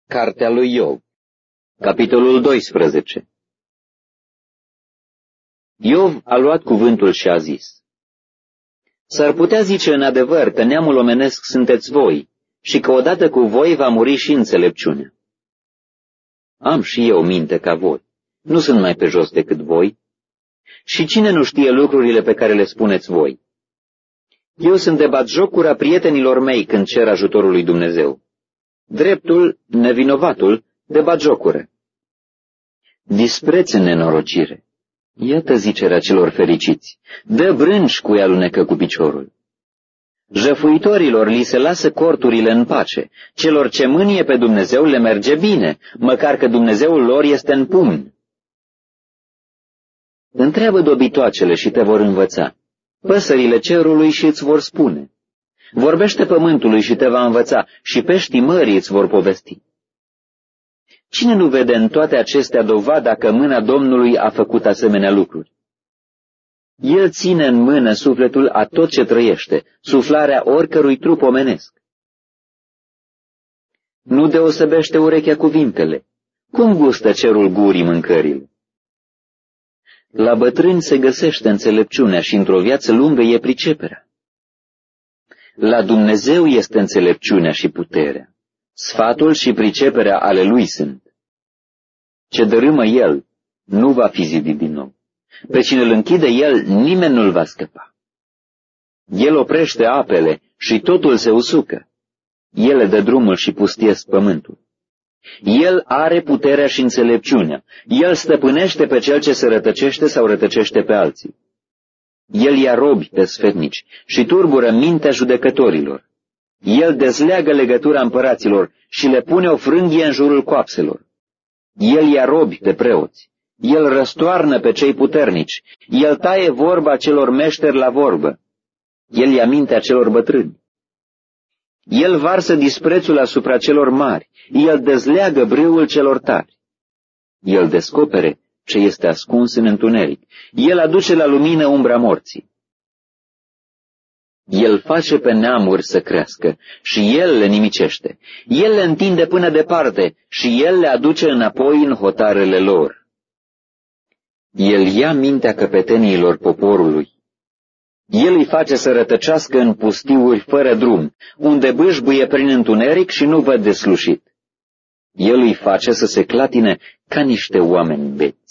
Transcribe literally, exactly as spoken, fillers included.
Cartea lui Iov, capitolul doisprezece. Iov a luat cuvântul și a zis: S-ar putea zice în adevăr că neamul omenesc sunteți voi și că odată cu voi va muri și înțelepciunea. Am și eu minte ca voi, nu sunt mai pe jos decât voi. Și cine nu știe lucrurile pe care le spuneți voi? Eu sunt de batjocura prietenilor mei când cer ajutorul lui Dumnezeu. Dreptul, nevinovatul, de batjocură. Dispreț în nenorocire. Iată zicerea celor fericiți. Dă brânci cu ea alunecă cu piciorul. Jăfuitorilor li se lasă corturile în pace. Celor ce mânie pe Dumnezeu le merge bine, măcar că Dumnezeul lor este în pumn. Întreabă dobitoacele și te vor învăța, păsările cerului și îți vor spune. Vorbește pământului și te va învăța și peștii mării îți vor povesti. Cine nu vede în toate acestea dovada că mâna Domnului a făcut asemenea lucruri? El ține în mână sufletul a tot ce trăiește, suflarea oricărui trup omenesc. Nu deosebește urechea cuvintele. Cum gustă cerul gurii mâncările? La bătrâni se găsește înțelepciunea și într-o viață lungă e priceperea. La Dumnezeu este înțelepciunea și puterea. Sfatul și priceperea ale lui sunt. Ce dărâmă el, nu va fi zidit din nou. Pe cine îl închide el, nimeni nu-l va scăpa. El oprește apele și totul se usucă. Ele dă drumul și pustiesc pământul. El are puterea și înțelepciunea. El stăpânește pe cel ce se rătăcește sau rătăcește pe alții. El ia robi pe sfetnici și turbură mintea judecătorilor. El dezleagă legătura împăraților și le pune o frânghie în jurul coapselor. El ia robi pe preoți. El răstoarnă pe cei puternici. El taie vorba celor meșteri la vorbă. El ia mintea celor bătrâni. El varsă disprețul asupra celor mari. El dezleagă brâul celor tari. El descopere ce este ascuns în întuneric. El aduce la lumină umbra morții. El face pe neamuri să crească și El le nimicește. El le întinde până departe și El le aduce înapoi în hotarele lor. El ia mintea căpeteniilor poporului. El îi face să rătăcească în pustiuri fără drum, unde bâșbuie prin întuneric și nu văd deslușit. El îi face să se clatine ca niște oameni beți.